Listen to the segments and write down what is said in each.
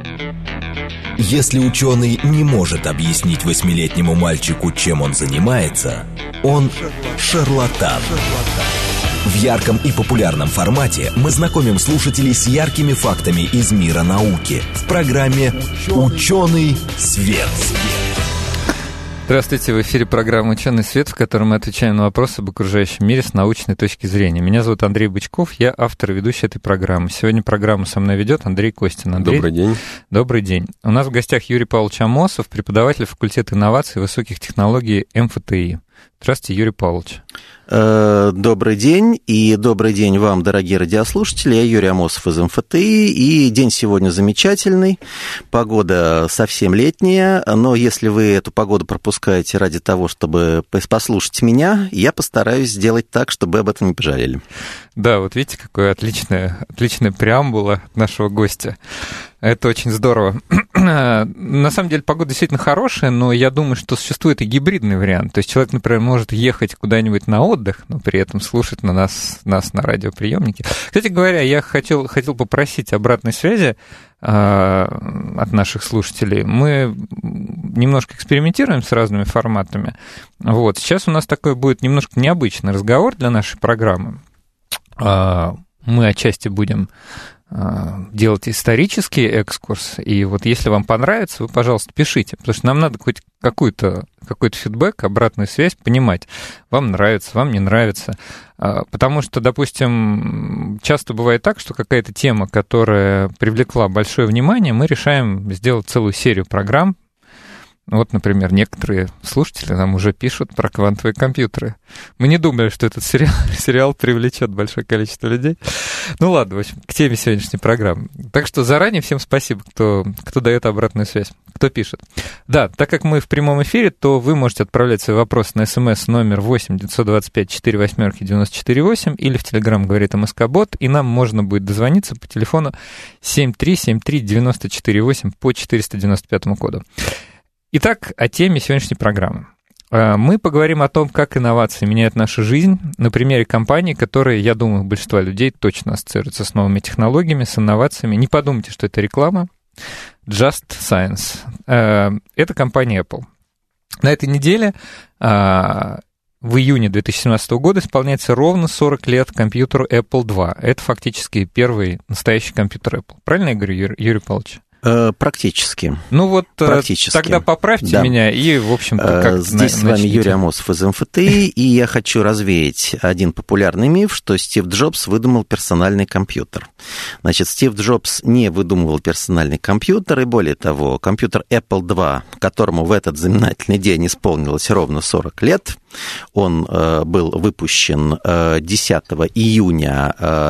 Если ученый не может объяснить 8-летнему мальчику, чем он занимается, он шарлатан. В ярком и популярном формате мы знакомим слушателей с яркими фактами из мира науки в программе «Ученый свет». Здравствуйте, в эфире программа «Ученый свет», в которой мы отвечаем на вопросы об окружающем мире с научной точки зрения. Меня зовут Андрей Бычков, я автор и ведущий этой программы. Сегодя программу со мной ведет Андрей Костин. Андрей, добрый день. Добрый день. У нас в гостях Юрий Павлович Амосов, преподаватель факультета инноваций и высоких технологий МФТИ. Здравствуйте, Юрий Павлович. Добрый день, и добрый день вам, дорогие радиослушатели. Я Юрий Амосов из МФТИ, и день сегодня замечательный, погода совсем летняя, но если вы эту погоду пропускаете ради того, чтобы послушать меня, я постараюсь сделать так, чтобы об этом не пожалели. Да, вот видите, какая отличная преамбула от нашего гостя. Это очень здорово. На самом деле погода действительно хорошая, но я думаю, что существует и гибридный вариант. То есть человек, например, может ехать куда-нибудь на отдых, но при этом слушать нас на радиоприемнике. Кстати говоря, я хотел попросить обратной связи от наших слушателей. Мы немножко экспериментируем с разными форматами. Вот. Сейчас у нас такой будет немножко необычный разговор для нашей программы. Мы отчасти будем делать исторический экскурс, и вот если вам понравится, вы, пожалуйста, пишите, потому что нам надо хоть какой-то фидбэк, обратную связь, понимать, вам нравится, вам не нравится, потому что, допустим, часто бывает так, что какая-то тема, которая привлекла большое внимание, мы решаем сделать целую серию программ. Вот, например, некоторые слушатели нам уже пишут про квантовые компьютеры. Мы не думали, что этот сериал привлечет большое количество людей. Ну ладно, в общем, к теме сегодняшней программы. Так что заранее всем спасибо, кто дает обратную связь, кто пишет. Да, так как мы в прямом эфире, то вы можете отправлять свои вопросы на смс номер 8 925 48 94 8 или в Телеграм говорит МСК-бот, и нам можно будет дозвониться по телефону 7373 94 8 по 495 коду. Итак, о теме сегодняшней программы. Мы поговорим о том, как инновации меняют нашу жизнь на примере компаний, которые, я думаю, большинство людей точно ассоциируются с новыми технологиями, с инновациями. Не подумайте, что это реклама. Just Science. Это компания Apple. На этой неделе, в июне 2017 года, исполняется ровно 40 лет компьютеру Apple II. Это фактически первый настоящий компьютер Apple. Правильно я говорю, Юрий Павлович? Практически. Ну вот практически. Тогда поправьте меня и, в общем-то, как здесь с вами Юрий Амосов из МФТИ, и я хочу развеять один популярный миф, что Стив Джобс выдумал персональный компьютер. Значит, Стив Джобс не выдумывал персональный компьютер, и более того, компьютер Apple II, которому в этот знаменательный день исполнилось ровно 40 лет, он был выпущен 10 июня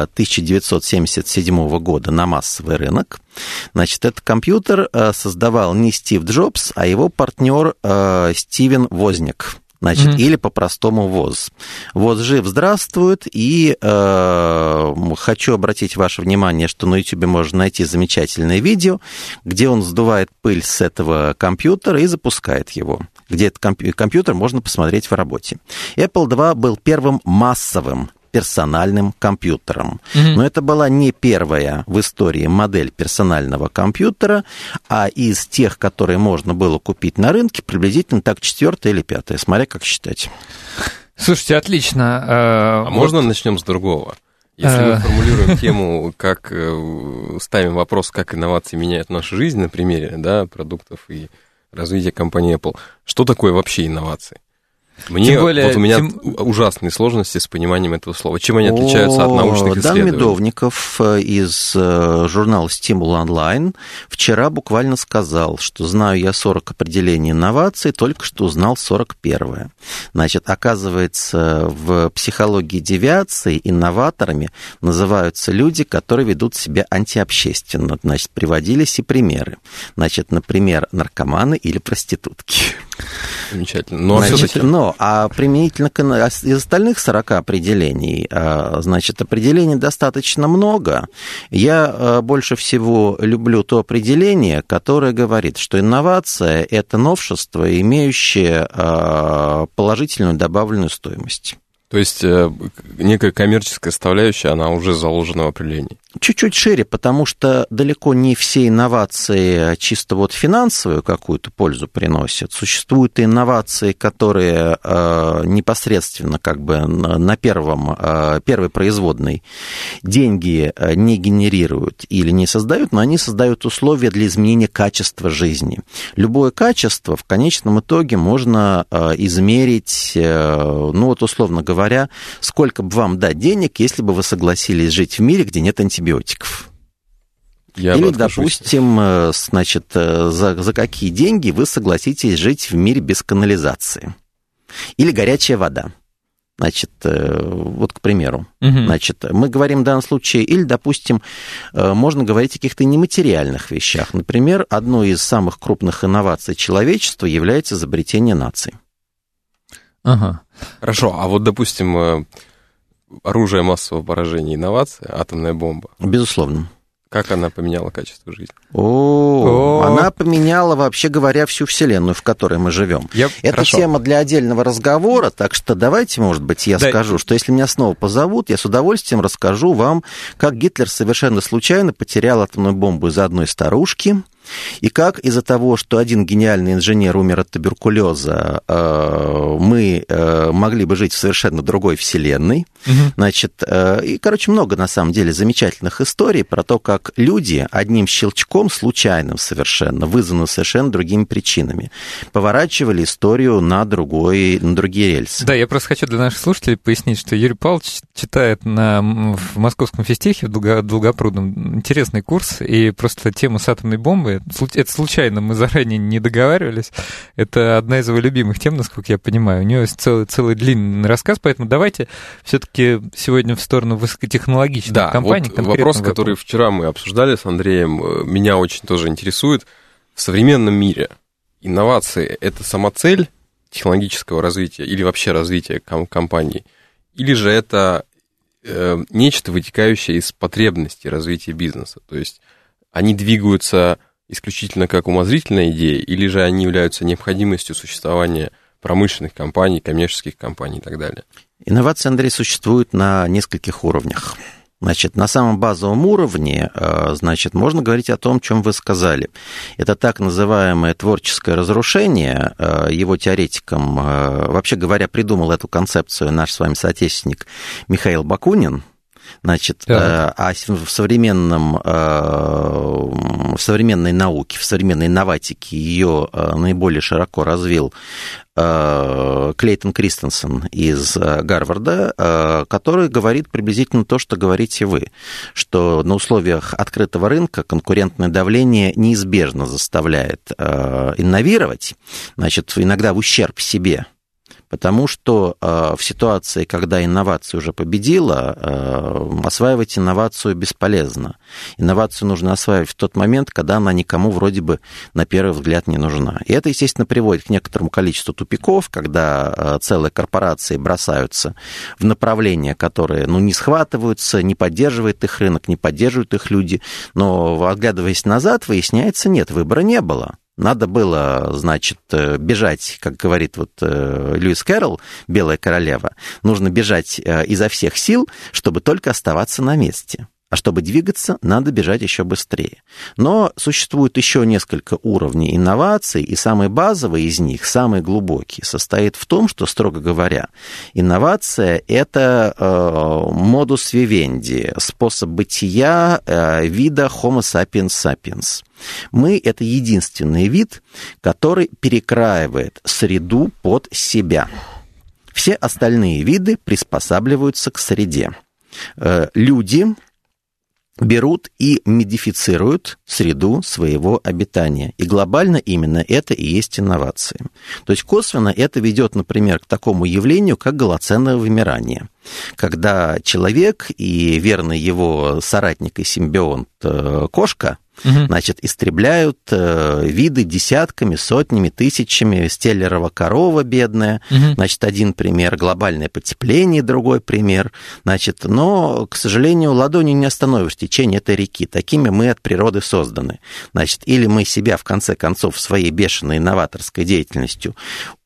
1977 года на массовый рынок. Значит, этот компьютер создавал не Стив Джобс, а его партнер Стивен Возняк. Значит, или по-простому ВОЗ. ВОЗ жив, здравствует, и хочу обратить ваше внимание, что на YouTube можно найти замечательное видео, где он сдувает пыль с этого компьютера и запускает его, где этот компьютер можно посмотреть в работе. Apple II был первым массовым персональным компьютером. Но это была не первая в истории модель персонального компьютера, а из тех, которые можно было купить на рынке, приблизительно так 4-я или 5-я, смотря как считать. Слушайте, отлично. Можно начнем с другого? Если мы формулируем тему, как ставим вопрос, как инновации меняют нашу жизнь на примере, да, продуктов и развития компании Apple, что такое вообще инновации? У меня ужасные сложности с пониманием этого слова. Чем они отличаются от научных исследований? Дан Медовников из журнала «Стимул онлайн» вчера буквально сказал, что знаю я 40 определений инноваций, только что узнал 41-е. Значит, оказывается, в психологии девиации инноваторами называются люди, которые ведут себя антиобщественно. Значит, приводились и примеры. Значит, например, наркоманы или проститутки. Замечательно. А применительно из остальных 40 определений, значит, определений достаточно много. Я больше всего люблю то определение, которое говорит, что инновация – это новшество, имеющее положительную добавленную стоимость. То есть некая коммерческая составляющая, она уже заложена в определении. Чуть-чуть шире, потому что далеко не все инновации чисто вот финансовую какую-то пользу приносят. Существуют и инновации, которые непосредственно как бы на первой производной деньги не генерируют или не создают, но они создают условия для изменения качества жизни. Любое качество в конечном итоге можно измерить, ну вот условно говоря, сколько бы вам дать денег, если бы вы согласились жить в мире, где нет антибиотиков. Или, допустим, значит, за какие деньги вы согласитесь жить в мире без канализации. Или горячая вода. Значит, вот, к примеру. Значит, мы говорим в данном случае, или, допустим, можно говорить о каких-то нематериальных вещах. Например, одной из самых крупных инноваций человечества является изобретение наций. Ага. Хорошо, а вот, допустим, оружие массового поражения, инновация, атомная бомба. Безусловно. Как она поменяла качество жизни? Она поменяла, вообще говоря, всю Вселенную, в которой мы живем. Это тема для отдельного разговора, так что давайте, может быть, я скажу, что если меня снова позовут, я с удовольствием расскажу вам, как Гитлер совершенно случайно потерял атомную бомбу из-за одной старушки, и как из-за того, что один гениальный инженер умер от туберкулеза, мы могли бы жить в совершенно другой вселенной. Значит, и, короче, много, на самом деле, замечательных историй про то, как люди одним щелчком, случайным совершенно, вызванным совершенно другими причинами, поворачивали историю на другие рельсы. Да, я просто хочу для наших слушателей пояснить, что Юрий Павлович читает в Московском физтехе, в Долгопрудном, интересный курс, и просто тему с атомной бомбой, это случайно, мы заранее не договаривались. Это одна из его любимых тем, насколько я понимаю. У него есть целый длинный рассказ, поэтому давайте все-таки сегодня в сторону высокотехнологичных компаний. Вот вопрос, который вчера мы обсуждали с Андреем, меня очень тоже интересует. В современном мире инновации – это самоцель технологического развития или вообще развития компаний, или же это нечто, вытекающее из потребностей развития бизнеса? То есть они двигаются исключительно как умозрительная идея, или же они являются необходимостью существования промышленных компаний, коммерческих компаний и так далее? Инновации, Андрей, существуют на нескольких уровнях. Значит, на самом базовом уровне, значит, можно говорить о том, о чем вы сказали. Это так называемое творческое разрушение. Его теоретиком, вообще говоря, придумал эту концепцию наш с вами соотечественник Михаил Бакунин. Значит, а в современной науке, в современной инноватике ее наиболее широко развил Клейтон Кристенсен из Гарварда, который говорит приблизительно то, что говорите вы, что на условиях открытого рынка конкурентное давление неизбежно заставляет инновировать, значит, иногда в ущерб себе. Потому что в ситуации, когда инновация уже победила, осваивать инновацию бесполезно. Инновацию нужно осваивать в тот момент, когда она никому вроде бы на первый взгляд не нужна. И это, естественно, приводит к некоторому количеству тупиков, когда целые корпорации бросаются в направления, которые не схватываются, не поддерживает их рынок, не поддерживают их люди. Но, оглядываясь назад, выясняется, нет, выбора не было. Надо было, значит, бежать, как говорит вот Льюис Кэрролл, «Белая королева», нужно бежать изо всех сил, чтобы только оставаться на месте. А чтобы двигаться, надо бежать еще быстрее. Но существует еще несколько уровней инноваций, и самый базовый из них, самый глубокий, состоит в том, что, строго говоря, инновация – это модус вивенди, способ бытия вида Homo sapiens sapiens. Мы – это единственный вид, который перекраивает среду под себя. Все остальные виды приспосабливаются к среде. Люди берут и модифицируют среду своего обитания. И глобально именно это и есть инновации. То есть косвенно это ведет, например, к такому явлению, как голоценное вымирание. Когда человек и верный его соратник и симбионт кошка, значит, истребляют виды десятками, сотнями, тысячами. Стеллерова корова бедная, значит, один пример, глобальное потепление, другой пример, значит, но, к сожалению, ладонью не остановишь течение этой реки. Такими мы от природы созданы. Значит, или мы себя, в конце концов, своей бешеной инноваторской деятельностью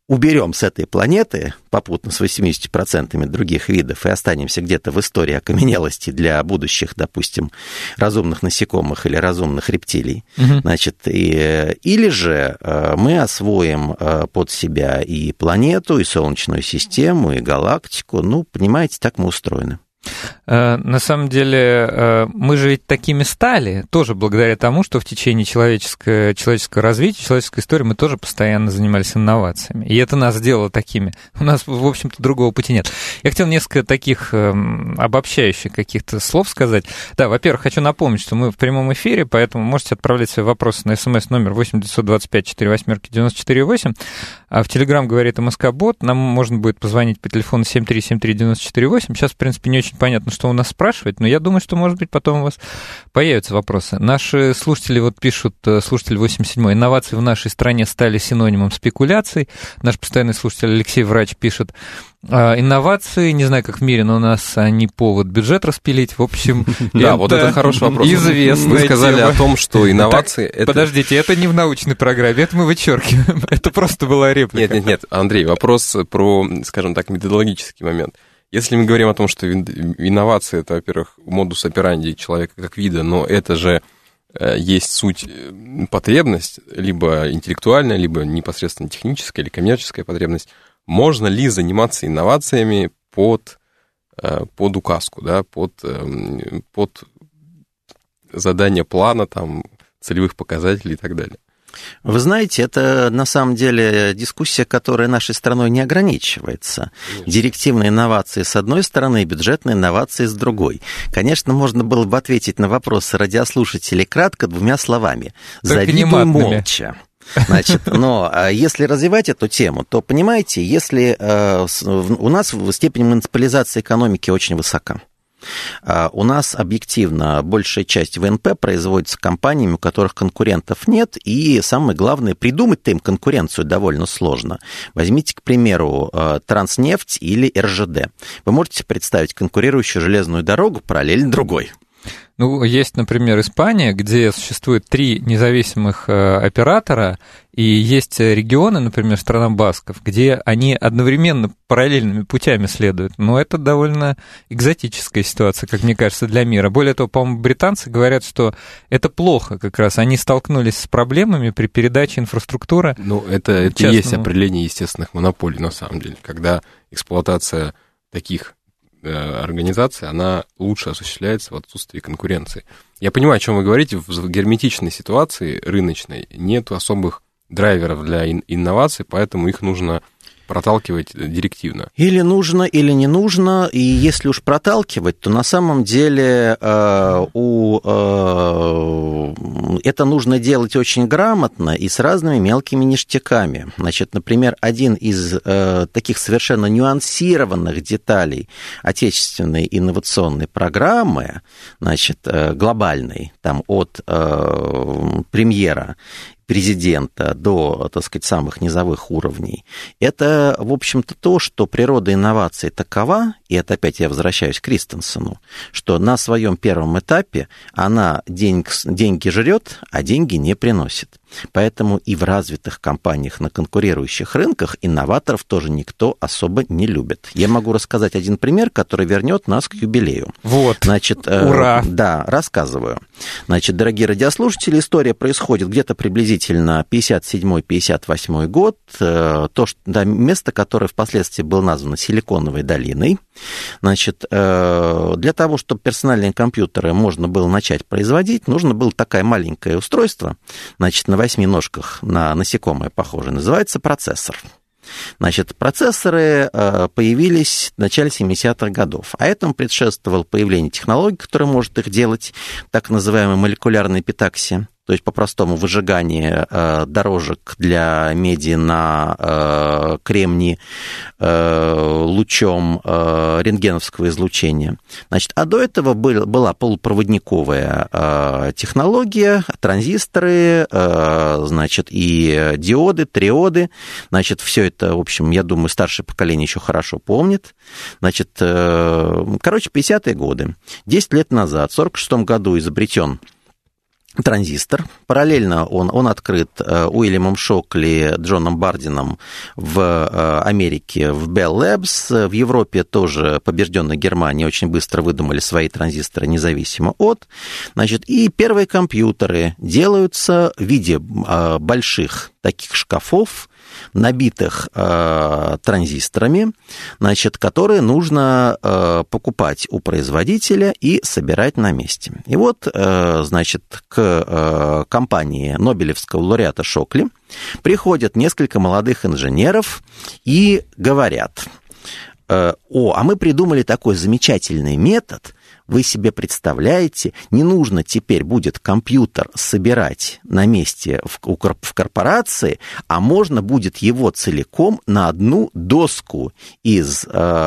уберем с этой планеты попутно с 80% других видов и останемся где-то в истории окаменелости для будущих, допустим, разумных насекомых или разумных рептилий, значит, или же мы освоим под себя и планету, и Солнечную систему, и галактику. Ну, понимаете, так мы устроены. На самом деле, мы же ведь такими стали, тоже благодаря тому, что в течение человеческого развития, человеческой истории мы тоже постоянно занимались инновациями. И это нас сделало такими. У нас, в общем-то, другого пути нет. Я хотел несколько таких обобщающих каких-то слов сказать. Да, во-первых, хочу напомнить, что мы в прямом эфире, поэтому можете отправлять свои вопросы на смс номер 8-925-48-94-8. А в Телеграм говорит МСК-бот. Нам можно будет позвонить по телефону 7373948. Сейчас, в принципе, не очень понятно, что у нас спрашивать, но я думаю, что, может быть, потом у вас появятся вопросы. Наши слушатели вот пишут, слушатель 87-й, инновации в нашей стране стали синонимом спекуляций. Наш постоянный слушатель Алексей Врач пишет, инновации, не знаю, как в мире, но у нас они повод бюджет распилить. В общем, да, вот это хороший вопрос. Вы сказали о том, что инновации... Подождите, это не в научной программе, это мы вычеркиваем. Это просто была реплика. Нет, Андрей, вопрос про, скажем так, методологический момент. Если мы говорим о том, что инновация, это, во-первых, модус операнди человека как вида, но это же есть суть потребность, либо интеллектуальная, либо непосредственно техническая или коммерческая потребность, можно ли заниматься инновациями под указку, да, под задание плана, там, целевых показателей и так далее? Вы знаете, это на самом деле дискуссия, которая нашей страной не ограничивается. Конечно. Директивные инновации с одной стороны и бюджетные инновации с другой. Конечно, можно было бы ответить на вопросы радиослушателей кратко двумя словами. Завидуй молча. Значит, но если развивать эту тему, то, понимаете, если у нас степень муниципализации экономики очень высока. У нас объективно большая часть ВНП производится компаниями, у которых конкурентов нет, и самое главное, придумать-то им конкуренцию довольно сложно. Возьмите, к примеру, Транснефть или РЖД. Вы можете представить конкурирующую железную дорогу параллельно другой? Ну, есть, например, Испания, где существует 3 независимых оператора, и есть регионы, например, страна Басков, где они одновременно параллельными путями следуют. Но это довольно экзотическая ситуация, как мне кажется, для мира. Более того, по-моему, британцы говорят, что это плохо как раз. Они столкнулись с проблемами при передаче инфраструктуры. Ну, это и есть определение естественных монополий, на самом деле, когда эксплуатация таких организации, она лучше осуществляется в отсутствии конкуренции. Я понимаю, о чем вы говорите. В герметичной ситуации рыночной нет особых драйверов для инноваций, поэтому их нужно проталкивать директивно. Или нужно, или не нужно, и если уж проталкивать, то на самом деле это нужно делать очень грамотно и с разными мелкими ништяками. Значит, например, один из таких совершенно нюансированных деталей отечественной инновационной программы, значит, глобальной, там от премьера, президента до, так сказать, самых низовых уровней, это, в общем-то, то, что природа инноваций такова, и это опять я возвращаюсь к Кристенсену, что на своем первом этапе она деньги жрет, а деньги не приносит. Поэтому и в развитых компаниях на конкурирующих рынках инноваторов тоже никто особо не любит. Я могу рассказать один пример, который вернет нас к юбилею. Вот, значит, ура! Да, рассказываю. Значит, дорогие радиослушатели, история происходит где-то приблизительно 57-58 год. Место, которое впоследствии было названо Силиконовой долиной. Значит, для того, чтобы персональные компьютеры можно было начать производить, нужно было такое маленькое устройство, значит, на 8 ножках, на насекомое похоже, называется процессор. Значит, процессоры появились в начале 70-х годов, а этому предшествовало появление технологий, которая может их делать, так называемой молекулярной эпитаксии, то есть по-простому выжигание дорожек для меди на кремний лучом рентгеновского излучения. Значит, а до этого была полупроводниковая технология, транзисторы, значит, и диоды, триоды. Значит, все это, в общем, я думаю, старшее поколение еще хорошо помнит. Значит, короче, 50-е годы. 10 лет назад, в 1946 году изобретен транзистор. Параллельно он открыт Уильямом Шокли, Джоном Бардином в Америке в Bell Labs. В Европе тоже побежденная Германия очень быстро выдумали свои транзисторы независимо от. Значит, и первые компьютеры делаются в виде больших таких шкафов, набитых транзисторами, значит, которые нужно покупать у производителя и собирать на месте. И вот, значит, к компании Нобелевского лауреата Шокли приходят несколько молодых инженеров и говорят: а мы придумали такой замечательный метод. Вы себе представляете, не нужно теперь будет компьютер собирать на месте в корпорации, а можно будет его целиком на одну доску из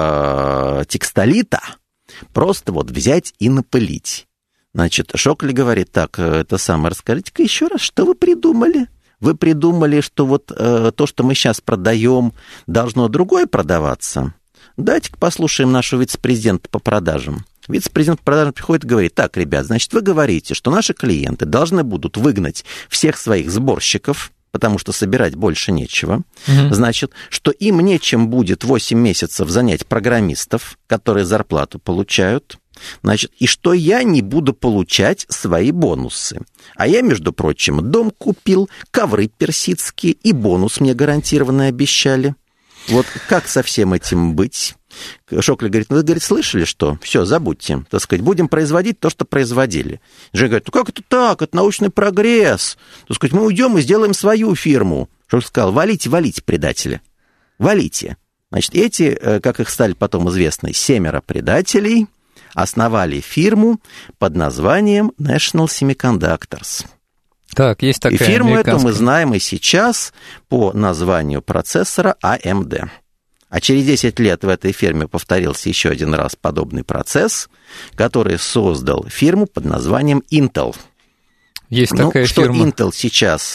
текстолита просто вот взять и напылить. Значит, Шокли говорит: так, расскажите-ка еще раз, что вы придумали? Вы придумали, что вот то, что мы сейчас продаем, должно другое продаваться? Дайте-ка послушаем нашего вице-президента по продажам. Вице-президент по продажам приходит и говорит: так, ребят, значит, вы говорите, что наши клиенты должны будут выгнать всех своих сборщиков, потому что собирать больше нечего. Значит, что им нечем будет 8 месяцев занять программистов, которые зарплату получают. Значит, и что я не буду получать свои бонусы. А я, между прочим, дом купил, ковры персидские, и бонус мне гарантированно обещали. Вот как со всем этим быть? Шокли говорит: вы, говорит, слышали, что? Все, забудьте, так сказать, будем производить то, что производили. Жень говорит: ну как это так? Это научный прогресс. Так сказать, мы уйдем и сделаем свою фирму. Шокли сказал: валите, предатели. Валите. Значит, эти, как их стали потом известны, 7 предателей, основали фирму под названием National Semiconductors. Так, есть такая. И фирму эту мы знаем и сейчас по названию процессора AMD. А через 10 лет в этой фирме повторился еще один раз подобный процесс, который создал фирму под названием Intel. Есть такая фирма. Что Intel сейчас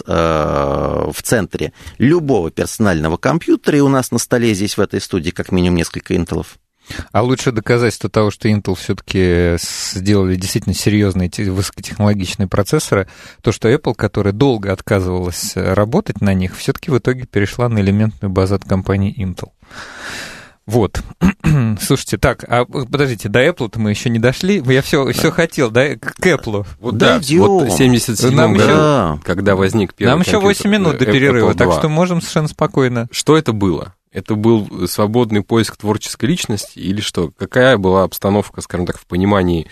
в центре любого персонального компьютера, и у нас на столе здесь в этой студии как минимум несколько Intel'ов. А лучшее доказательство того, что Intel все-таки сделали действительно серьезные высокотехнологичные процессоры, то, что Apple, которая долго отказывалась работать на них, все-таки в итоге перешла на элементную базу от компании Intel. Вот. Слушайте, так, а подождите, до Apple-то мы еще не дошли. Я все хотел, да, к Apple. Вот да, вот в 77-м году, когда возник первый компьютер. Нам еще 8 минут до перерыва, так что можем совершенно спокойно. Что это было? Это был свободный поиск творческой личности или что? Какая была обстановка, скажем так, в понимании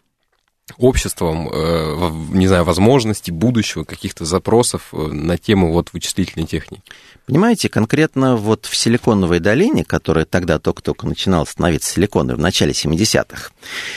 обществом, не знаю, возможностей будущего, каких-то запросов на тему вот вычислительной техники? Понимаете, конкретно вот в Силиконовой долине, которая тогда только-только начинала становиться силиконовой в начале 70-х,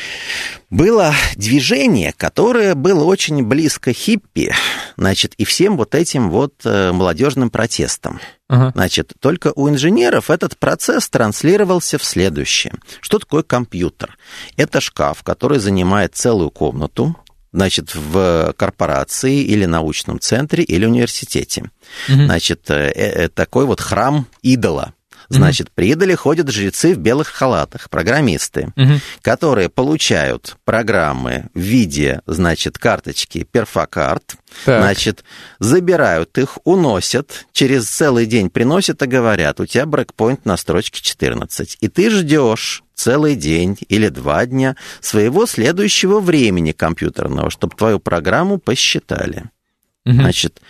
было движение, которое было очень близко хиппи, значит, и всем вот этим вот молодежным протестам. Значит, только у инженеров этот процесс транслировался в следующее. Что такое компьютер? Это шкаф, который занимает целую комнату, значит, в корпорации или научном центре или университете. Значит, такой вот храм идола. Значит, при идоле ходят жрецы в белых халатах, программисты, которые получают программы в виде, значит, карточки перфокарт, значит, забирают их, уносят, через целый день приносят и говорят: у тебя брейкпоинт на строчке 14, и ты ждешь целый день или 2 дня своего следующего времени компьютерного, чтобы твою программу посчитали. Значит,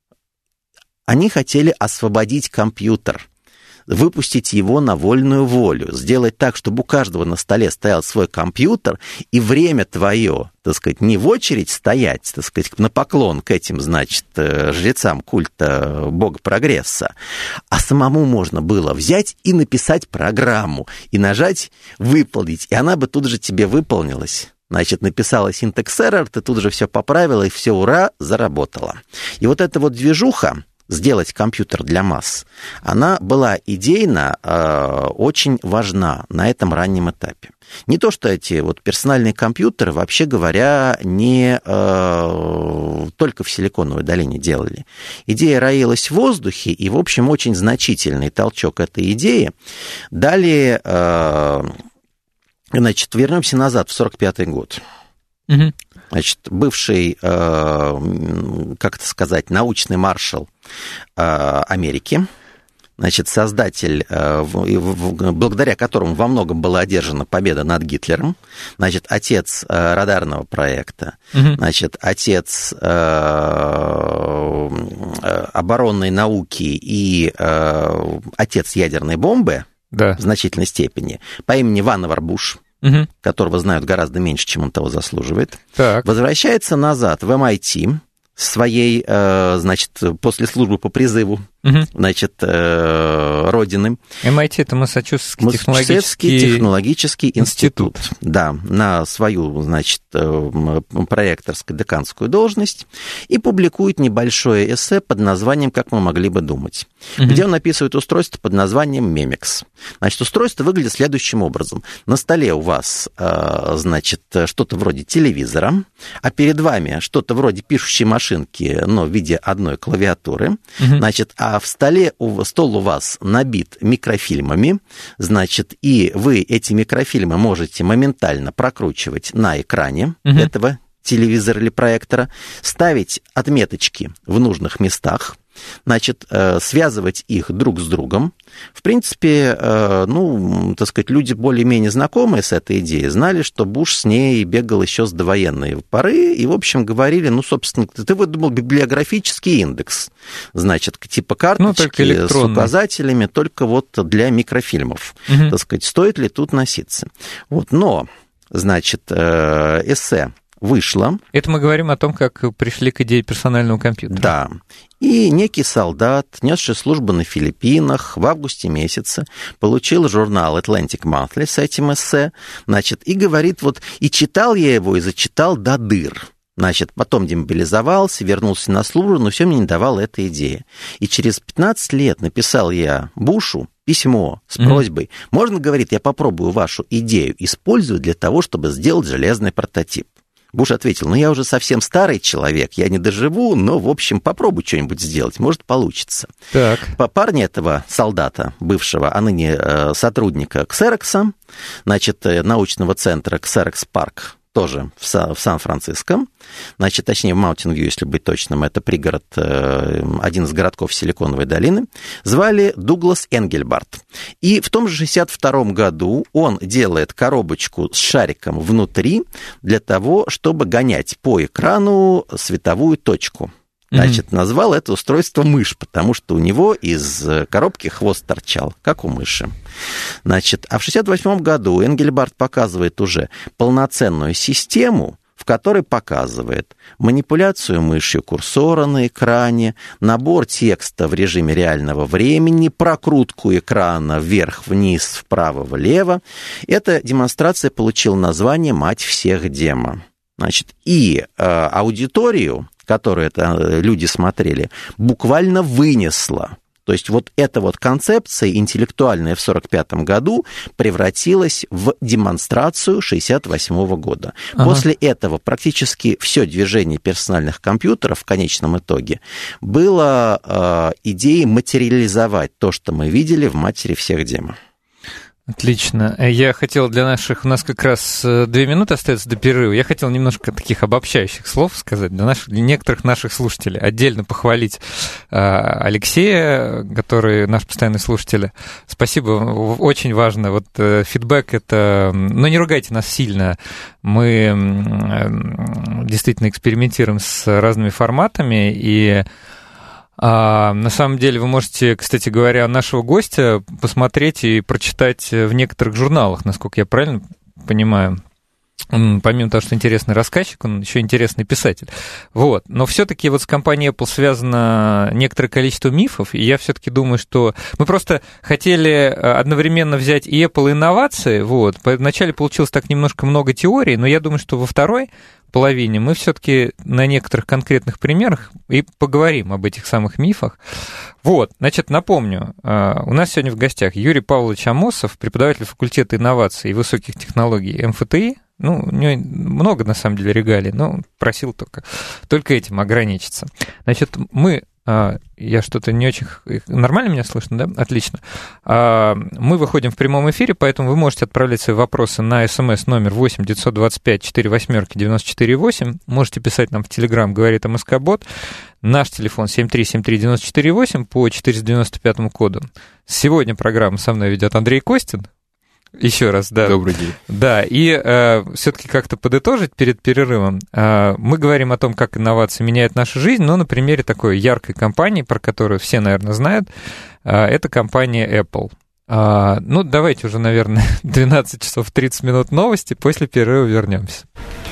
они хотели освободить компьютер, выпустить его на вольную волю, сделать так, чтобы у каждого на столе стоял свой компьютер, и время твое, так сказать, не в очередь стоять, так сказать, на поклон к этим, значит, жрецам культа бога прогресса, а самому можно было взять и написать программу, и нажать «выполнить», и она бы тут же тебе выполнилась. Значит, написала syntax error, ты тут же все поправила, и все, ура, заработала. И вот эта вот движуха, сделать компьютер для масс, она была идейно очень важна на этом раннем этапе. Не то, что эти вот персональные компьютеры, вообще говоря, не только в Силиконовой долине делали. Идея роилась в воздухе, и, в общем, очень значительный толчок этой идеи дали, значит, вернемся назад, в 1945 год. Значит, бывший, как это сказать, научный маршал Америки, значит, создатель, благодаря которому во многом была одержана победа над Гитлером, значит, отец радарного проекта, значит, отец оборонной науки и отец ядерной бомбы, в значительной степени, по имени Ванневар Буш, которого знают гораздо меньше, чем он того заслуживает, возвращается назад в MIT, своей, значит, после службы по призыву, значит, родины. MIT — это Массачусетский технологический институт. Да, на свою, значит, проректорско-деканскую должность и публикует небольшое эссе под названием «Как мы могли бы думать», где он описывает устройство под названием Memex. Значит, устройство выглядит следующим образом. На столе у вас, значит, что-то вроде телевизора, а перед вами что-то вроде пишущей машинки, но в виде одной клавиатуры, значит, а в стол у вас набит микрофильмами, значит, и вы эти микрофильмы можете моментально прокручивать на экране этого телевизора или проектора, ставить отметочки в нужных местах, значит, связывать их друг с другом. В принципе, ну, так сказать, люди более-менее знакомые с этой идеей знали, что Буш с ней бегал еще с довоенной поры, и, в общем, говорили, ну, собственно, ты выдумал библиографический индекс, значит, типа карточки с указателями, только вот для микрофильмов. Так сказать, стоит ли тут носиться? Вот, но, значит, эссе вышло. Это мы говорим о том, как пришли к идее персонального компьютера. Да. И некий солдат, несший службу на Филиппинах, в августе месяце получил журнал Atlantic Monthly с этим эссе, значит, и говорит, вот, и читал я его, и зачитал до дыр. Значит, потом демобилизовался, вернулся на службу, но все мне не давала эта идея. И через 15 лет написал я Бушу письмо с просьбой, можно, говорит, я попробую вашу идею использовать для того, чтобы сделать железный прототип. Буш ответил, ну, я уже совсем старый человек, я не доживу, но, в общем, попробуй что-нибудь сделать, может, получится. Так. Парня этого солдата, бывшего, а ныне сотрудника Xerox, значит, научного центра Xerox Park, тоже в Сан-Франциско, значит, точнее, в Маунтин-Вью, если быть точным, это пригород, один из городков Силиконовой долины, звали Дуглас Энгельбарт. И в том же 1962 году он делает коробочку с шариком внутри для того, чтобы гонять по экрану световую точку. Значит, назвал это устройство мышь, потому что у него из коробки хвост торчал, как у мыши. Значит, а в 1968 году Энгельбарт показывает уже полноценную систему, в которой показывает манипуляцию мышью курсора на экране, набор текста в режиме реального времени, прокрутку экрана вверх-вниз, вправо-влево. Эта демонстрация получила название «Мать всех демо». Значит, и аудиторию, которую это люди смотрели, буквально вынесла. То есть вот эта вот концепция интеллектуальная в 1945 году превратилась в демонстрацию 1968 года. После этого практически все движение персональных компьютеров в конечном итоге было идеей материализовать то, что мы видели в матери всех демо. Отлично. Я хотел для наших... У нас как раз 2 минуты остается до перерыва. Я хотел немножко таких обобщающих слов сказать для некоторых наших слушателей. Отдельно похвалить Алексея, который наш постоянный слушатель. Спасибо. Очень важно. Вот фидбэк — это... Ну, не ругайте нас сильно. Мы действительно экспериментируем с разными форматами, и... на самом деле вы можете, кстати говоря, нашего гостя посмотреть и прочитать в некоторых журналах, насколько я правильно понимаю. Помимо того, что интересный рассказчик, он еще интересный писатель. Вот. Но все-таки вот с компанией Apple связано некоторое количество мифов, и я все-таки думаю, что мы просто хотели одновременно взять и Apple, и инновации. Вот. Вначале получилось так немножко много теорий, но я думаю, что во второй половине мы все-таки на некоторых конкретных примерах и поговорим об этих самых мифах. Вот, значит, напомню, у нас сегодня в гостях Юрий Павлович Амосов, преподаватель факультета инноваций и высоких технологий МФТИ. Ну, у него много, на самом деле, регалий, но просил только этим ограничиться. Значит, мы Я что-то не очень... Нормально меня слышно, да? Отлично. Мы выходим в прямом эфире, поэтому вы можете отправлять свои вопросы на СМС номер 8 925 48 94 8. Можете писать нам в Телеграм, говорит МСК-бот. Наш телефон 7373948 по 495 коду. Сегодня программу со мной ведет Андрей Костин. Еще раз, да. Добрый день. Да, и все-таки как-то подытожить перед перерывом. Мы говорим о том, как инновации меняют нашу жизнь, но на примере такой яркой компании, про которую все, наверное, знают, это компания Apple. Ну, давайте уже, наверное, 12 часов 30 минут новости, после перерыва вернемся.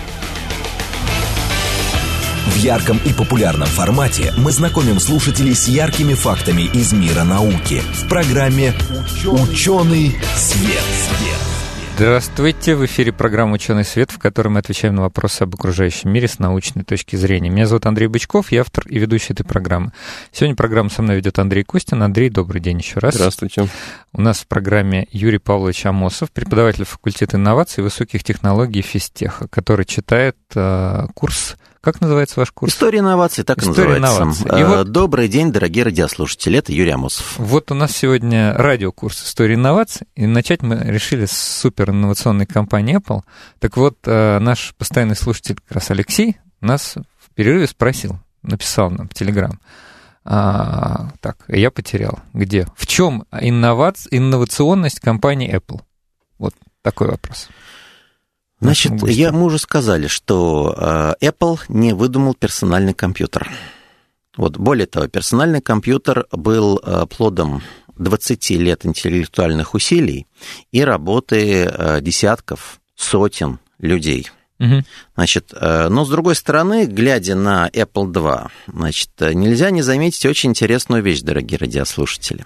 В ярком и популярном формате мы знакомим слушателей с яркими фактами из мира науки в программе «Ученый свет». Здравствуйте, в эфире программа «Ученый свет», в которой мы отвечаем на вопросы об окружающем мире с научной точки зрения. Меня зовут Андрей Бычков, я автор и ведущий этой программы. Сегодня программу со мной ведет Андрей Костин. Андрей, добрый день еще раз. Здравствуйте. У нас в программе Юрий Павлович Амосов, преподаватель факультета инноваций и высоких технологий физтеха, который читает курс... Как называется ваш курс? История инноваций, так и называется. Вот... Добрый день, дорогие радиослушатели, это Юрий Амосов. Вот у нас сегодня радиокурс «История инноваций», и начать мы решили с суперинновационной компании Apple. Так вот, наш постоянный слушатель, как раз Алексей, нас в перерыве спросил, написал нам в Телеграм. Так, я потерял. Где? В чем инновационность компании Apple? Вот такой вопрос. Значит, мы уже сказали, что Apple не выдумал персональный компьютер. Вот, более того, персональный компьютер был плодом 20 лет интеллектуальных усилий и работы десятков, сотен людей. Угу. Значит, но с другой стороны, глядя на Apple II, значит, нельзя не заметить очень интересную вещь, дорогие радиослушатели.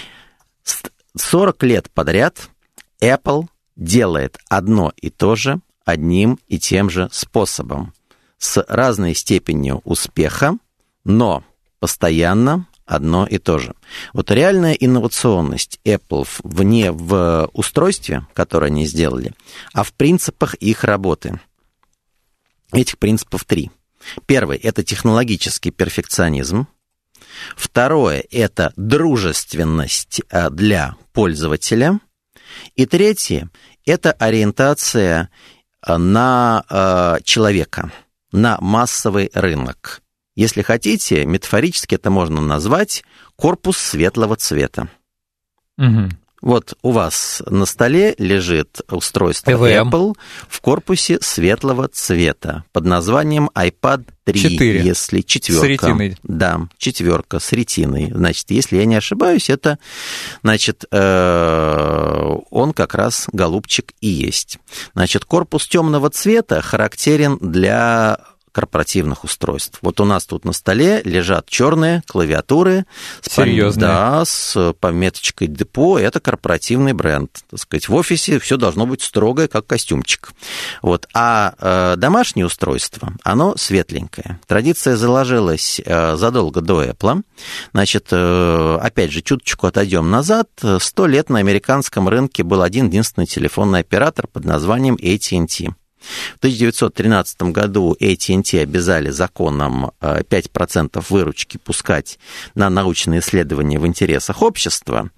40 лет подряд Apple делает одно и то же, одним и тем же способом, с разной степенью успеха, но постоянно одно и то же. Вот реальная инновационность Apple не в устройстве, которое они сделали, а в принципах их работы. Этих принципов 3. Первый – это технологический перфекционизм. Второе – это дружественность для пользователя. И третье – это ориентация на человека, на массовый рынок. Если хотите, метафорически это можно назвать корпус светлого цвета. Угу. Вот у вас на столе лежит устройство Apple в корпусе светлого цвета под названием iPad 3, 4. Если четверка. С ретиной. Да, четверка с ретиной. Значит, если я не ошибаюсь, это, значит, он как раз голубчик и есть. Значит, корпус темного цвета характерен для корпоративных устройств. Вот у нас тут на столе лежат черные клавиатуры. Серьезные? Да, с пометочкой депо. Это корпоративный бренд. Так сказать, в офисе все должно быть строгое, как костюмчик. Вот. А домашнее устройство, оно светленькое. Традиция заложилась задолго до Apple. Значит, опять же, чуточку отойдем назад. 100 лет на американском рынке был один-единственный телефонный оператор под названием AT&T. В 1913 году AT&T обязали законом 5% выручки пускать на научные исследования в интересах общества.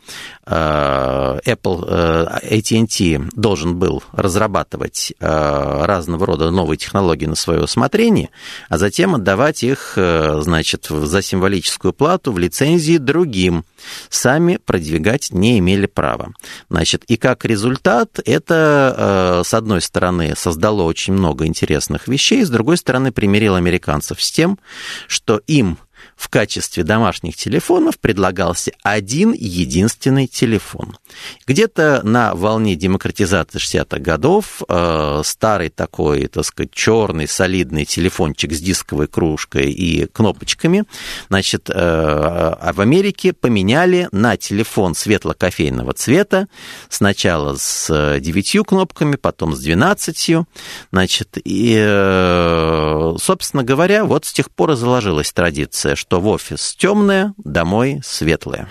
AT&T должен был разрабатывать разного рода новые технологии на свое усмотрение, а затем отдавать их, значит, за символическую плату в лицензии другим. Сами продвигать не имели права. Значит, и как результат это, с одной стороны, создало очень много интересных вещей, с другой стороны, примирило американцев с тем, что им в качестве домашних телефонов предлагался один единственный телефон. Где-то на волне демократизации 60-х годов старый такой, так сказать, черный солидный телефончик с дисковой кружкой и кнопочками, значит, в Америке поменяли на телефон светло-кофейного цвета, сначала с 9 кнопками, потом с 12, значит, и, собственно говоря, вот с тех пор и заложилась традиция, что в офис темное, домой светлое.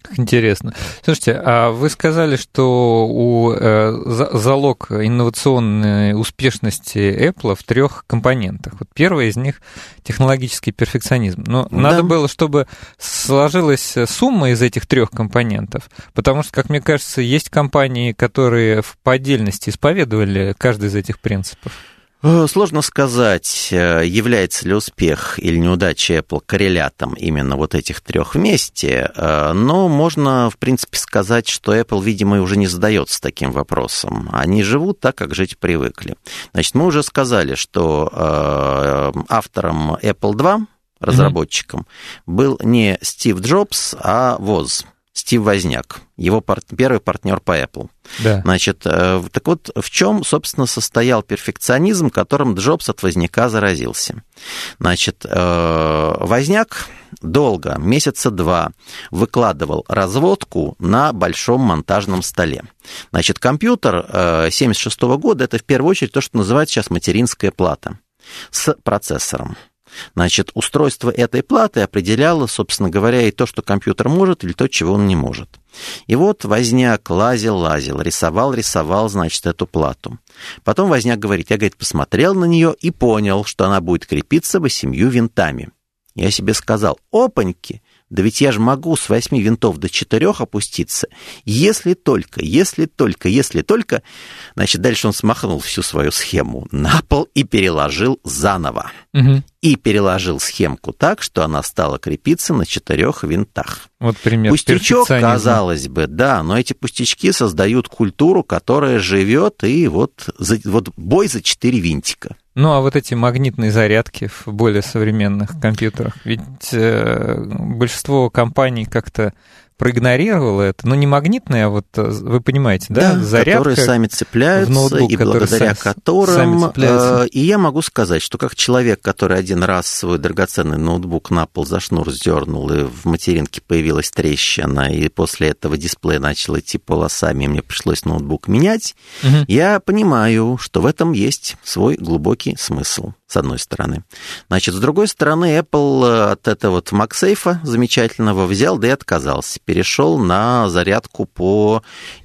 Интересно. Слушайте, а вы сказали, что залог инновационной успешности Apple в 3 компонентах. Вот первый из них — технологический перфекционизм. Но надо было, чтобы сложилась сумма из этих 3 компонентов, потому что, как мне кажется, есть компании, которые по отдельности исповедовали каждый из этих принципов. Сложно сказать, является ли успех или неудача Apple коррелятом именно вот этих 3 вместе, но можно, в принципе, сказать, что Apple, видимо, уже не задается таким вопросом. Они живут так, как жить привыкли. Значит, мы уже сказали, что автором Apple II, разработчиком, был не Стив Джобс, а Воз. Стив Возняк, его первый партнер по Apple. Да. Значит, так вот, в чем, собственно, состоял перфекционизм, которым Джобс от Возняка заразился? Значит, Возняк долго, месяца 2, выкладывал разводку на большом монтажном столе. Значит, компьютер 1976 года — это в первую очередь то, что называется сейчас материнская плата с процессором. Значит, устройство этой платы определяло, собственно говоря, и то, что компьютер может, или то, чего он не может. И вот Возняк лазил, рисовал, значит, эту плату. Потом Возняк говорит, я, говорит, посмотрел на нее и понял, что она будет крепиться 8 винтами. Я себе сказал, опаньки, да ведь я же могу с 8 винтов до 4 опуститься, если только. Значит, дальше он смахнул всю свою схему на пол и переложил заново. Угу. И переложил схемку так, что она стала крепиться на 4 винтах. Вот пример пустячок, казалось бы, да, но эти пустячки создают культуру, которая живет, и вот бой за 4 винтика. Ну, а вот эти магнитные зарядки в более современных компьютерах, ведь большинство компаний как-то проигнорировало это. Ну, не магнитные, а вот, вы понимаете, да? Зарядка, которые сами цепляются, ноутбук, и благодаря которым... И я могу сказать, что как человек, который один раз свой драгоценный ноутбук на пол за шнур сдернул, и в материнке появилась трещина, и после этого дисплей начал идти полосами, и мне пришлось ноутбук менять, я понимаю, что в этом есть свой глубокий смысл, с одной стороны. Значит, с другой стороны, Apple от этого вот MagSafe замечательного взял, да и отказался. Перешел на зарядку по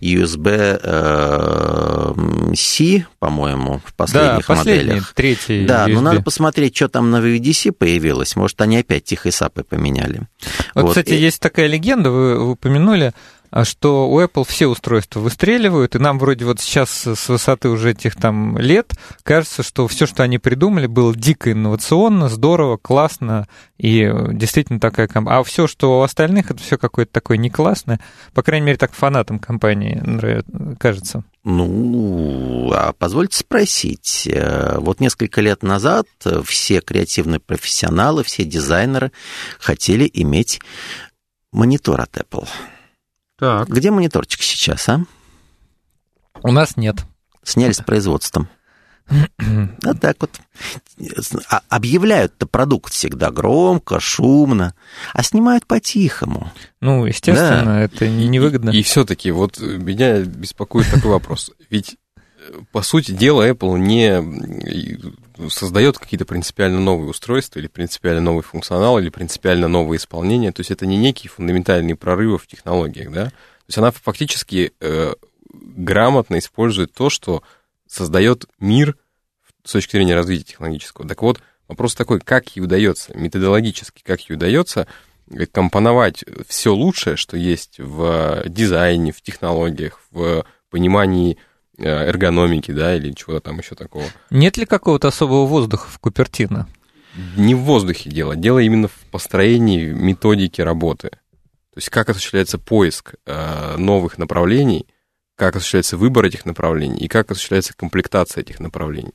USB-C, по-моему, в последних моделях. Третий да, USB. Но надо посмотреть, что там на VVDC появилось. Может, они опять тихой сапой поменяли. Вот, кстати, есть такая легенда, вы упомянули, что у Apple все устройства выстреливают, и нам вроде вот сейчас с высоты уже этих там лет кажется, что все, что они придумали, было дико инновационно, здорово, классно, и действительно такая компания. А все, что у остальных, это все какое-то такое не классное, по крайней мере, так фанатам компании кажется. Ну, а позвольте спросить, вот несколько лет назад все креативные профессионалы, все дизайнеры хотели иметь монитор от Apple. Так. Где мониторчик сейчас, а? У нас нет. Сняли с производством. Вот так вот. Объявляют-то продукт всегда громко, шумно, а снимают по-тихому. Ну, естественно, да. Это невыгодно. И все-таки вот меня беспокоит такой вопрос. Ведь, по сути дела, Apple не создает какие-то принципиально новые устройства, или принципиально новый функционал, или принципиально новые исполнения. То есть это не некие фундаментальные прорывы в технологиях, да? То есть она фактически грамотно использует то, что создает мир с точки зрения развития технологического. Так вот, вопрос такой, как ей удается, методологически, как ей удается компоновать все лучшее, что есть в дизайне, в технологиях, в понимании эргономики, да, или чего-то там еще такого. Нет ли какого-то особого воздуха в Купертино? Не в воздухе дело именно в построении методики работы. То есть как осуществляется поиск новых направлений, как осуществляется выбор этих направлений и как осуществляется комплектация этих направлений.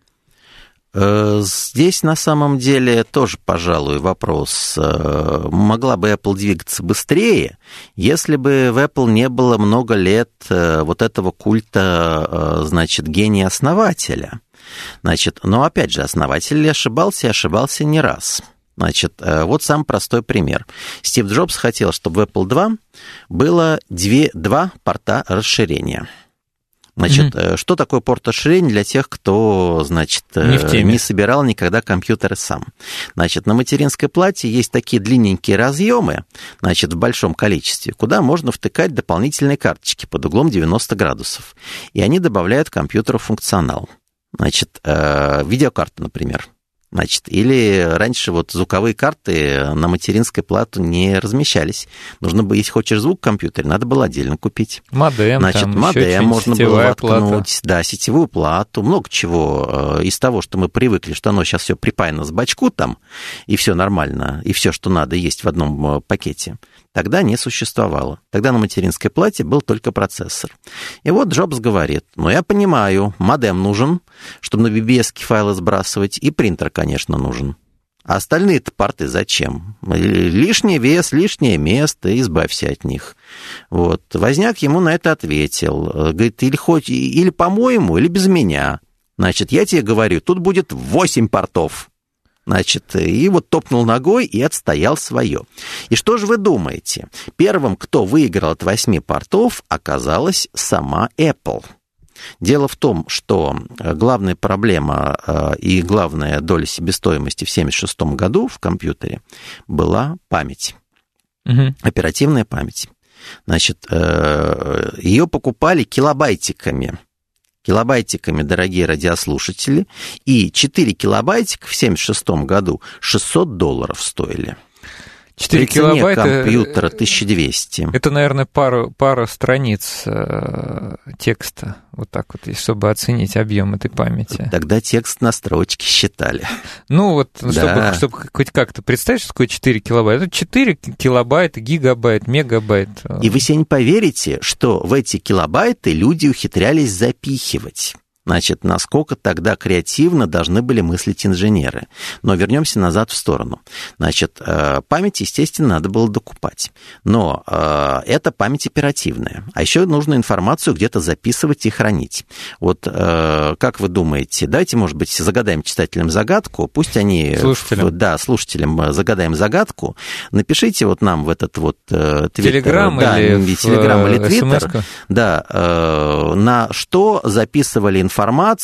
Здесь на самом деле тоже, пожалуй, вопрос. Могла бы Apple двигаться быстрее, если бы в Apple не было много лет вот этого культа, значит, гения-основателя. Значит, но опять же, основатель ошибался и ошибался не раз. Значит, вот самый простой пример. Стив Джобс хотел, чтобы в Apple II было два порта расширения. Значит, что такое порт-расширение для тех, кто, значит, не собирал никогда компьютеры сам? Значит, на материнской плате есть такие длинненькие разъемы, значит, в большом количестве, куда можно втыкать дополнительные карточки под углом 90 градусов. И они добавляют компьютеру функционал. Значит, видеокарта, например. Значит, или раньше вот звуковые карты на материнской плату не размещались. Нужно было, если хочешь звук в компьютере, надо было отдельно купить. Модем, значит, там модем можно было воткнуть, плата. Да, сетевую плату, много чего из того, что мы привыкли, что оно сейчас все припаяно с бачку там, и все нормально, и все, что надо, есть в одном пакете. Тогда не существовало. Тогда на материнской плате был только процессор. И вот Джобс говорит, я понимаю, модем нужен, чтобы на BBS файлы сбрасывать, и принтер, конечно, нужен. А остальные-то порты зачем? Лишний вес, лишнее место, избавься от них. Вот. Возняк ему на это ответил. Говорит, или по-моему, или без меня. Значит, я тебе говорю, тут будет 8 портов. Значит, и вот топнул ногой и отстоял свое. И что же вы думаете? Первым, кто выиграл от 8 портов, оказалась сама Apple. Дело в том, что главная проблема и главная доля себестоимости в 1976 году в компьютере была память, оперативная память. Значит, ее покупали килобайтиками, дорогие радиослушатели, и 4 килобайтика в 1976 году $600 стоили. 4 килобайта компьютера 1200. Это, наверное, пара страниц текста, вот так вот, чтобы оценить объем этой памяти. Тогда текст на строчке считали. Ну вот, да. чтобы хоть как-то представить, что такое 4 килобайта. Это 4 килобайта, гигабайт, мегабайт. И вы себе не поверите, что в эти килобайты люди ухитрялись запихивать. Значит, насколько тогда креативно должны были мыслить инженеры. Но вернемся назад в сторону. Значит, память, естественно, надо было докупать. Но это память оперативная. А еще нужно информацию где-то записывать и хранить. Вот как вы думаете, давайте, может быть, загадаем читателям загадку. Пусть они... слушателям загадаем загадку. Напишите вот нам в этот вот Твиттер. Телеграм или Твиттер. Да, на что записывали информацию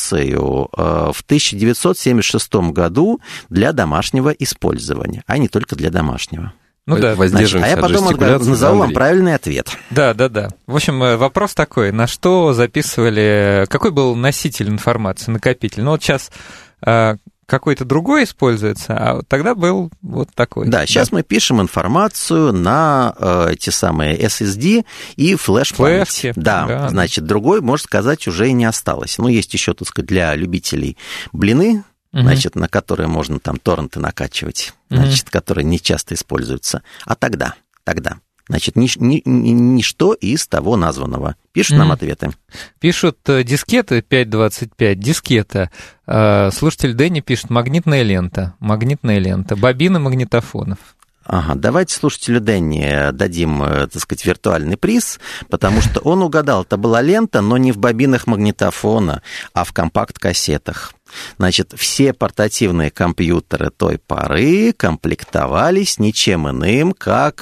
в 1976 году для домашнего использования, а не только для домашнего. Ну да. Значит, а я потом назову вам правильный ответ. Да. В общем, вопрос такой, на что записывали, какой был носитель информации, накопитель? Ну вот сейчас какой-то другой используется, а тогда был вот такой. Да, сейчас мы пишем информацию на эти самые SSD и флеш-память. Да, значит, другой, можно сказать, уже и не осталось. Ну, есть еще, так сказать, для любителей блины, значит, на которые можно там торренты накачивать, значит, которые не часто используются. А тогда, значит, ничто из того названного. Пишут нам ответы. Пишут дискеты 5.25, дискета. Слушатель Дэнни пишет магнитная лента, бобины магнитофонов. Ага, давайте слушателю Дэнни дадим, так сказать, виртуальный приз, потому что он угадал, это была лента, но не в бобинах магнитофона, а в компакт-кассетах. Значит, все портативные компьютеры той поры комплектовались ничем иным, как...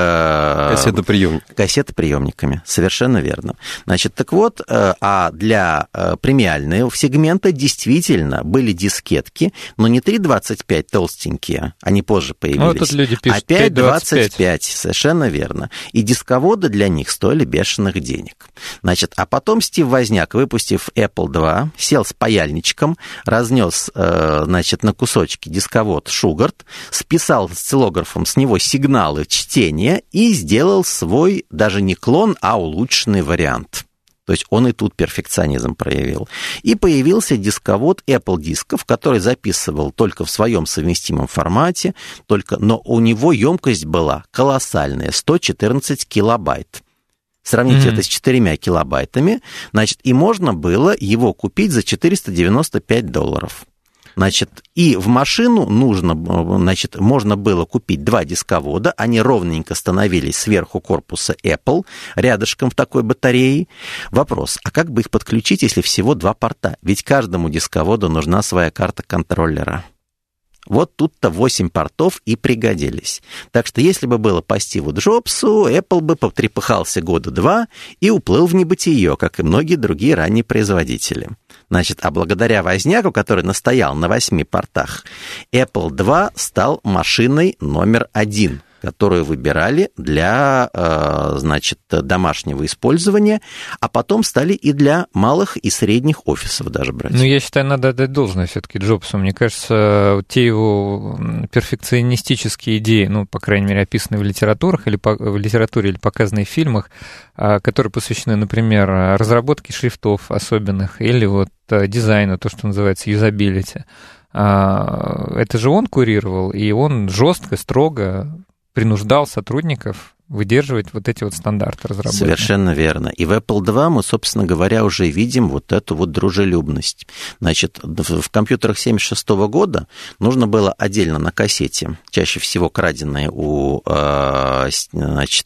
Кассетоприемниками, совершенно верно. Значит, так вот, а для премиального сегмента действительно были дискетки, но не 3.25 толстенькие, они позже появились, тут люди пишут, а 5.25, совершенно верно. И дисководы для них стоили бешеных денег. Значит, а потом Стив Возняк, выпустив Apple II, сел с паяльничком, разнес, значит, на кусочки дисковод Шугарт, списал осциллографом с него сигналы чтения и сделал свой даже не клон, а улучшенный вариант. То есть он и тут перфекционизм проявил. И появился дисковод Apple дисков, который записывал только в своем совместимом формате, но у него емкость была колоссальная, 114 килобайт. Сравните это с 4 килобайтами, значит, и можно было его купить за $495. Значит, и в машину можно было купить 2 дисковода, они ровненько становились сверху корпуса Apple, рядышком в такой батарее. Вопрос, а как бы их подключить, если всего 2 порта? Ведь каждому дисководу нужна своя карта контроллера. Вот тут-то 8 портов и пригодились. Так что если бы было по Стиву Джобсу, Apple бы потрепыхался года 2 и уплыл в небытие, как и многие другие ранние производители. Значит, а благодаря Возняку, который настоял на 8 портах, Apple II стал машиной номер 1, которую выбирали для, значит, домашнего использования, а потом стали и для малых и средних офисов даже брать. Ну, я считаю, надо отдать должное все-таки Джобсу. Мне кажется, те его перфекционистические идеи, ну, по крайней мере, описанные в литературах или в литературе или показанные в фильмах, которые посвящены, например, разработке шрифтов особенных или вот дизайну, то, что называется юзабилити. Это же он курировал, и он жестко, строго принуждал сотрудников выдерживать вот эти вот стандарты разработки. Совершенно верно. И в Apple II мы, собственно говоря, уже видим вот эту вот дружелюбность. Значит, в компьютерах 1976 года нужно было отдельно на кассете, чаще всего краденные у, значит,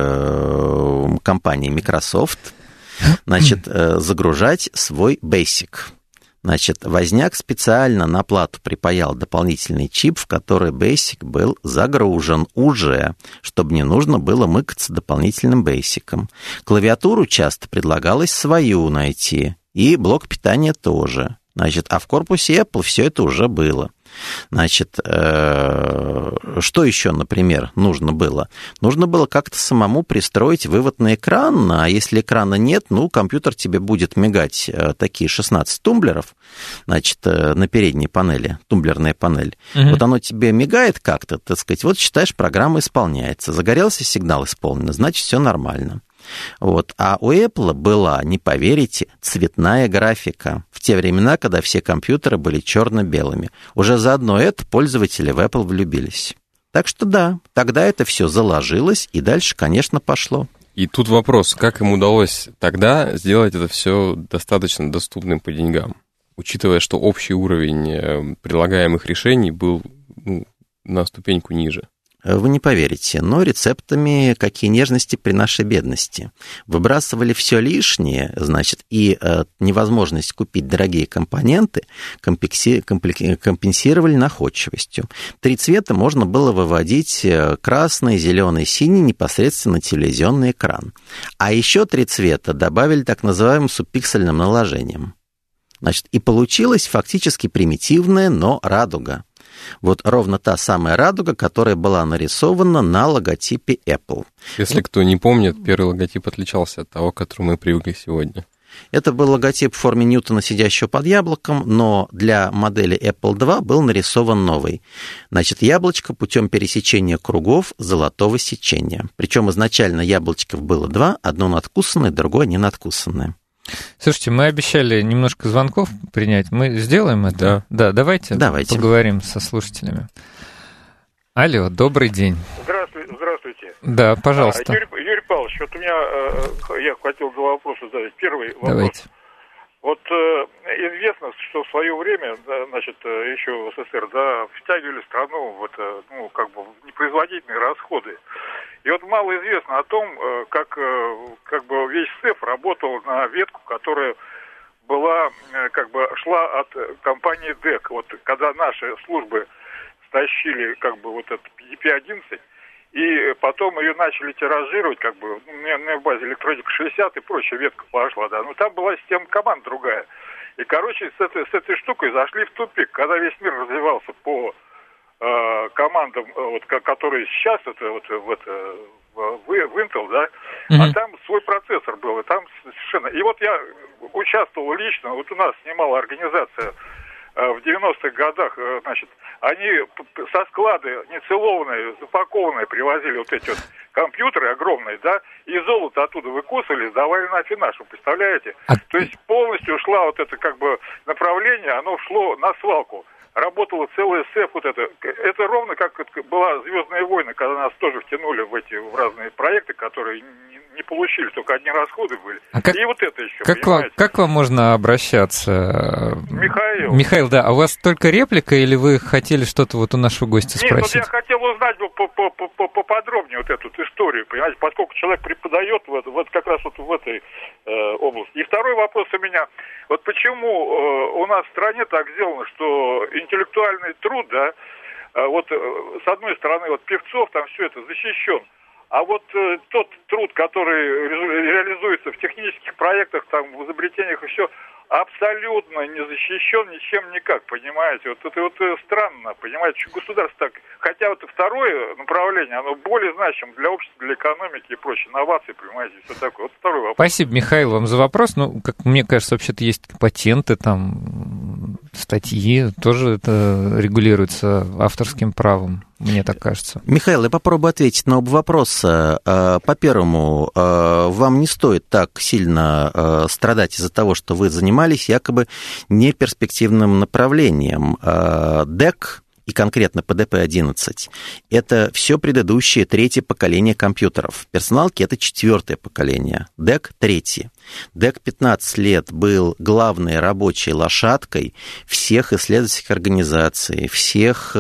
компании Microsoft, значит, загружать свой Basic. Значит, Возняк специально на плату припаял дополнительный чип, в который Basic был загружен уже, чтобы не нужно было мыкаться дополнительным Basic. Клавиатуру часто предлагалось свою найти, и блок питания тоже. Значит, а в корпусе Apple все это уже было. Значит, что еще, например, нужно было? Нужно было как-то самому пристроить вывод на экран, а если экрана нет, ну, компьютер тебе будет мигать такие 16 тумблеров, значит, на передней панели, тумблерная панель. Вот оно тебе мигает как-то, так сказать, вот считаешь, программа исполняется. Загорелся сигнал исполнен, значит, все нормально. Вот. А у Apple была, не поверите, цветная графика в те времена, когда все компьютеры были черно-белыми. Уже заодно это пользователи в Apple влюбились. Так что да, тогда это все заложилось, и дальше, конечно, пошло. И тут вопрос, как им удалось тогда сделать это все достаточно доступным по деньгам, учитывая, что общий уровень предлагаемых решений был на ступеньку ниже. Вы не поверите, но рецептами какие нежности при нашей бедности. Выбрасывали все лишнее, значит, и невозможность купить дорогие компоненты компенсировали находчивостью. 3 цвета можно было выводить: красный, зеленый, синий непосредственно на телевизионный экран. А еще 3 цвета добавили так называемым субпиксельным наложением. Значит, и получилась фактически примитивная, но радуга. Вот ровно та самая радуга, которая была нарисована на логотипе Apple. Если кто не помнит, первый логотип отличался от того, к которому мы привыкли сегодня. Это был логотип в форме Ньютона, сидящего под яблоком, но для модели Apple II был нарисован новый. Значит, яблочко путем пересечения кругов золотого сечения. Причем изначально яблочков было 2, одно надкусанное, другое не надкусанное. Слушайте, мы обещали немножко звонков принять. Мы сделаем это? Да, давайте поговорим со слушателями. Алло, добрый день. Здравствуйте. Да, пожалуйста. Юрий Павлович, вот у меня, я хотел 2 вопроса задать. Первый вопрос. Давайте. Вот известно, что в свое время, значит, еще в СССР, да, втягивали страну в это, ну, как бы в непроизводительные расходы. И вот мало известно о том, как бы весь СЭФ работал на ветку, которая была, как бы шла от компании ДЭК. Вот когда наши службы стащили, как бы, вот этот EDP-11, и потом ее начали тиражировать, как бы, на базе электроника 60 и прочая ветка пошла, да. Но там была система команд другая. И, короче, с этой штукой зашли в тупик, когда весь мир развивался по командам, вот, которые сейчас это в Intel, да, а там свой процессор был, и там совершенно... И вот я участвовал лично, вот у нас снимала организация в 90-х годах, значит, они со склада нецелованные, запакованные привозили вот эти вот компьютеры огромные, да, и золото оттуда выкусывали, сдавали на афинаж, вы представляете? То есть полностью ушла вот это, как бы, направление, оно шло на свалку. Работала целая СЭФ вот это. Это ровно как была «Звездные войны», когда нас тоже втянули в разные проекты, которые не получили, только одни расходы были. И вот это еще, как вам можно обращаться? Михаил, да. А у вас только реплика, или вы хотели что-то вот у нашего гостя спросить? Нет, я хотел узнать поподробнее вот эту историю, понимаете, поскольку человек преподает вот как раз вот в этой области. И второй вопрос у меня. Вот почему у нас в стране так сделано, что интеллектуальный труд, да, вот с одной стороны, вот певцов там все это защищен, а вот тот труд, который реализуется в технических проектах, там, в изобретениях и все, абсолютно не защищен ничем никак, понимаете? Вот это вот странно, понимаете, что государство так... Хотя вот второе направление, оно более значимо для общества, для экономики и прочее, инновации, понимаете, все такое. Вот второй вопрос. Спасибо, Михаил, вам за вопрос. Ну, как мне кажется, вообще-то есть патенты, там, статьи, тоже это регулируется авторским правом, мне так кажется. Михаил, я попробую ответить на оба вопроса. По первому, вам не стоит так сильно страдать из-за того, что вы занимались якобы неперспективным направлением. ДЭК и конкретно PDP-11, это все предыдущее третье поколение компьютеров. Персоналки — это четвертое поколение, ДЭК — третье. ДЭК 15 лет был главной рабочей лошадкой всех исследовательских организаций, всех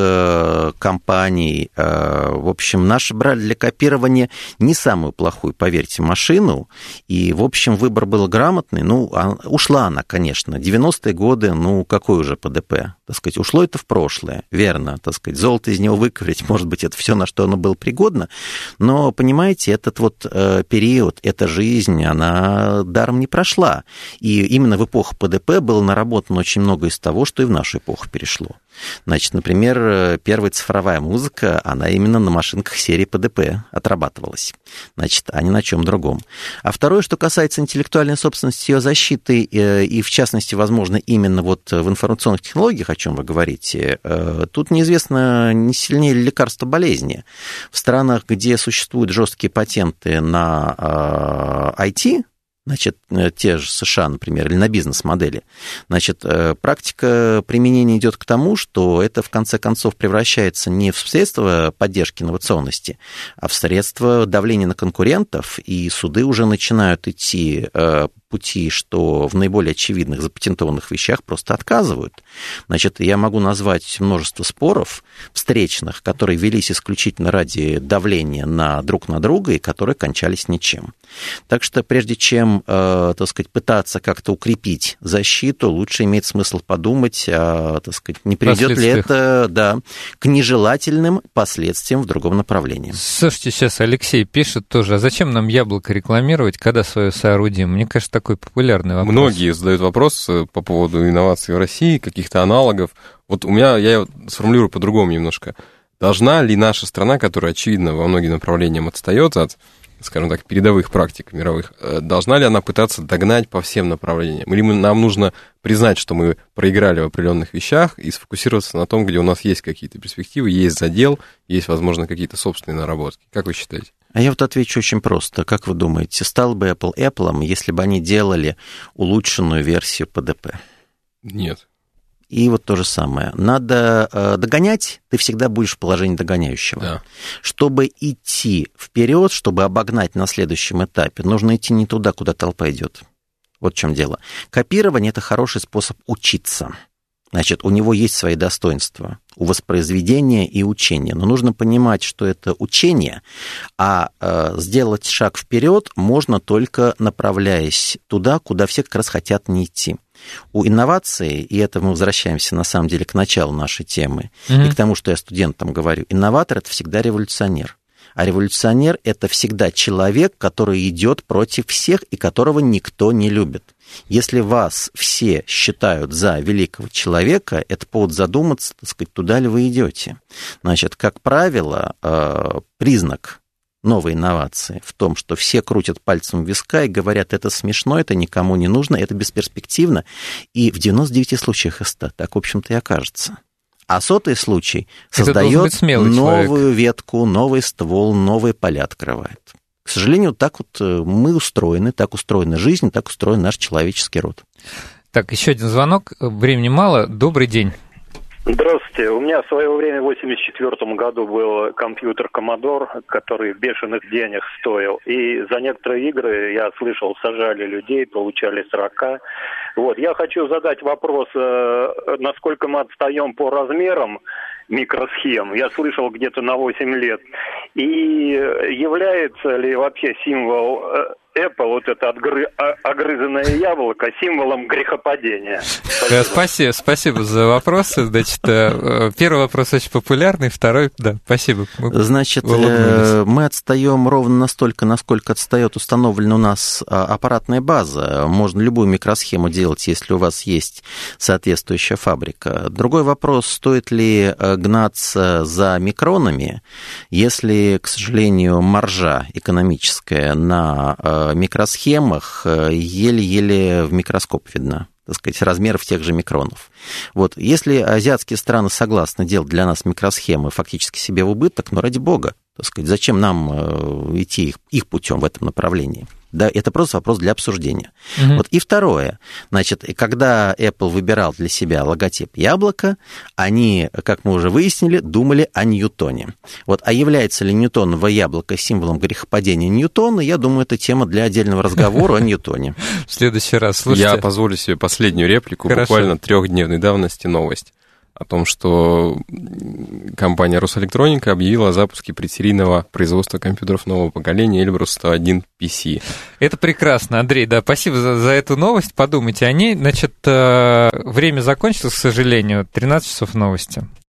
компаний. В общем, наши брали для копирования не самую плохую, поверьте, машину, и, в общем, выбор был грамотный. Ну, ушла она, конечно. 90-е годы, ну, какой уже ПДП? Так сказать, ушло это в прошлое, верно, так сказать, золото из него выковырять, может быть, это все, на что оно было пригодно, но, понимаете, этот вот период, эта жизнь, она даром не прошла, и именно в эпоху ПДП было наработано очень много из того, что и в нашу эпоху перешло. Значит, например, первая цифровая музыка, она именно на машинках серии ПДП отрабатывалась, значит, а не на чем другом. А второе, что касается интеллектуальной собственности, ее защиты, и в частности, возможно, именно вот в информационных технологиях, о чем вы говорите, тут неизвестно, не сильнее ли лекарство болезни. В странах, где существуют жесткие патенты на IT, значит, те же США, например, или на бизнес-модели, значит, практика применения идет к тому, что это, в конце концов, превращается не в средство поддержки инновационности, а в средство давления на конкурентов, и суды уже начинают идти пути, что в наиболее очевидных запатентованных вещах просто отказывают. Значит, я могу назвать множество споров встречных, которые велись исключительно ради давления друг на друга и которые кончались ничем. Так что прежде чем, так сказать, пытаться как-то укрепить защиту, лучше имеет смысл подумать, так сказать, не приведет ли это, к нежелательным последствиям в другом направлении. Слушайте, сейчас Алексей пишет тоже, а зачем нам яблоко рекламировать, когда свое соорудим? Мне кажется, такой популярный вопрос. Многие задают вопрос по поводу инноваций в России, каких-то аналогов. Вот у меня, я сформулирую по-другому немножко. Должна ли наша страна, которая, очевидно, во многих направлениях отстает от, скажем так, передовых практик мировых, должна ли она пытаться догнать по всем направлениям? Или нам нужно признать, что мы проиграли в определенных вещах и сформироваться на том, где у нас есть какие-то перспективы, есть задел, есть, возможно, какие-то собственные наработки? Как вы считаете? А я вот отвечу очень просто. Как вы думаете, стал бы Apple Apple'ом, если бы они делали улучшенную версию PDP? Нет. И вот то же самое. Надо догонять, ты всегда будешь в положении догоняющего. Да. Чтобы идти вперед, чтобы обогнать на следующем этапе, нужно идти не туда, куда толпа идет. Вот в чем дело. Копирование – это хороший способ учиться. Значит, у него есть свои достоинства у воспроизведения и учения. Но нужно понимать, что это учение, а сделать шаг вперед можно только направляясь туда, куда все как раз хотят не идти. У инноваций, и это мы возвращаемся на самом деле к началу нашей темы, и к тому, что я студентам говорю, инноватор – это всегда революционер. А революционер – это всегда человек, который идет против всех и которого никто не любит. Если вас все считают за великого человека, это повод задуматься, так сказать, туда ли вы идете. Значит, как правило, признак новой инновации в том, что все крутят пальцем в виска и говорят, это смешно, это никому не нужно, это бесперспективно, и в 99 случаях из 100 так, в общем-то, и окажется. А 100-й случай создает новую ветку, новый ствол, новые поля открывает. К сожалению, так вот мы устроены, так устроена жизнь, так устроен наш человеческий род. Так, еще один звонок, времени мало. Добрый день. Здравствуйте. Здравствуйте. У меня в свое время в 1984 году был компьютер Commodore, который бешеных денег стоил. И за некоторые игры, я слышал, сажали людей, получали срока. Вот. Я хочу задать вопрос, насколько мы отстаем по размерам микросхем. Я слышал где-то на 8 лет. И является ли вообще символ Apple, вот это огрызанное яблоко, символом грехопадения? Спасибо за вопросы. Значит, первый вопрос очень популярный, второй, да, спасибо. Значит, мы отстаем ровно настолько, насколько отстает установленная у нас аппаратная база. Можно любую микросхему делать, если у вас есть соответствующая фабрика. Другой вопрос, стоит ли гнаться за микронами, если, к сожалению, маржа экономическая на микросхемах еле-еле в микроскоп видна, так сказать, размеров тех же микронов. Вот, если азиатские страны согласны делать для нас микросхемы фактически себе в убыток, ради бога, так сказать, зачем нам идти их путем в этом направлении? Да, это просто вопрос для обсуждения. Вот. И второе, значит, когда Apple выбирал для себя логотип яблока, они, как мы уже выяснили, думали о Ньютоне. Вот. А является ли Ньютоново яблоко символом грехопадения Ньютона, я думаю, это тема для отдельного разговора о Ньютоне. В следующий раз, слушайте. Я позволю себе последнюю реплику, Хорошо. Буквально 3-дневной давности новость о том, что компания Росэлектроника объявила о запуске предсерийного производства компьютеров нового поколения Elbrus 101 PC. Это прекрасно, Андрей, да, спасибо за эту новость, подумайте о ней. Значит, время закончилось, к сожалению, 13 часов новости.